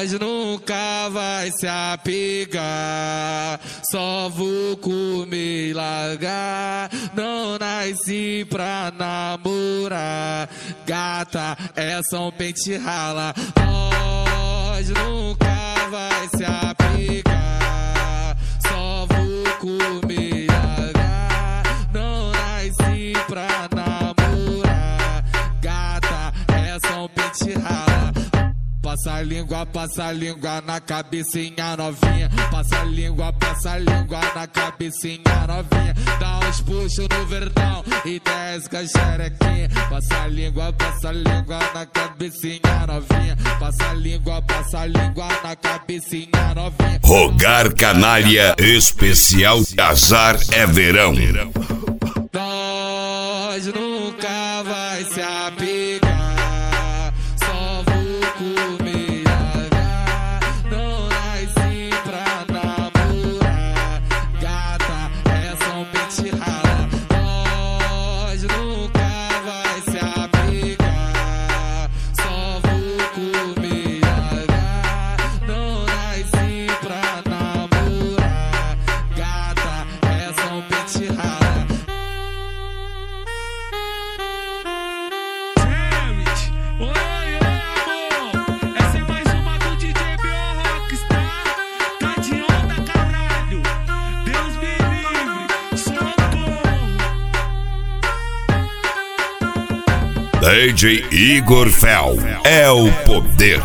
Nós nunca vai se apegar, só vou comer e largar. Não nasci pra namorar, gata, é só um pente rala. Nós nunca vai se apegar, só vou comer e largar. Não nasci pra namorar, gata, é só um pente rala. Passa a língua na cabecinha novinha. Passa a língua na cabecinha novinha. Dá uns puxos no verdão e desce com a xerequinha. Passa a língua na cabecinha novinha. Passa a língua na cabecinha novinha. Rogar Canalha especial Azar é Verão. Nós nunca vai se apegar, só vou comer. DJ Igor Fel é o poder.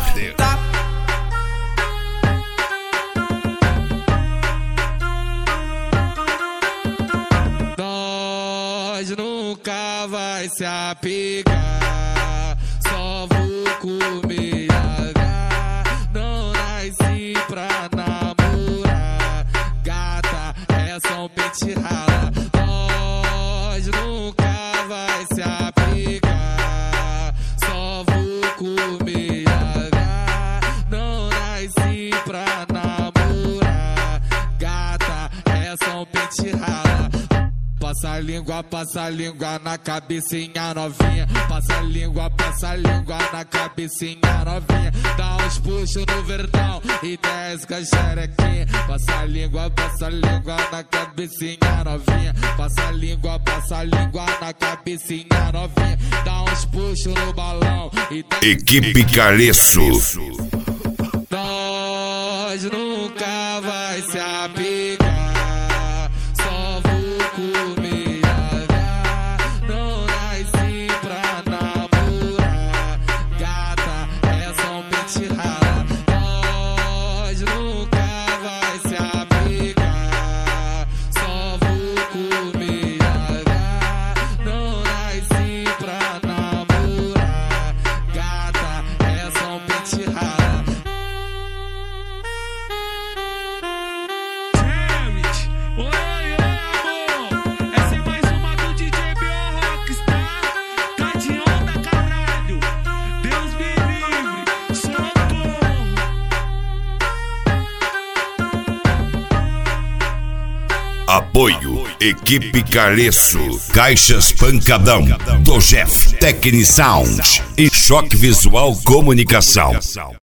Nós nunca vai se apegar, só vou comer e largar. Não nasci pra namorar, gata, é só um pente rala. Nós nunca vai se apegar, só vou comer e largar. Não nasci pra namorar, gata, é só um pente rala. Passa a língua na cabecinha novinha. Passa a língua na cabecinha novinha. Dá uns puxos no verdão e desce com a xerequinha. Passa a língua na cabecinha novinha. Passa a língua na cabecinha novinha. Dá uns puxos no balão e Equipe Caleço. Nós nunca vai se apegar, só vou comer. Apoio Equipe Caleço, Caixas Pancadão, do Jeff Techni Sound e Choque Visual Comunicação.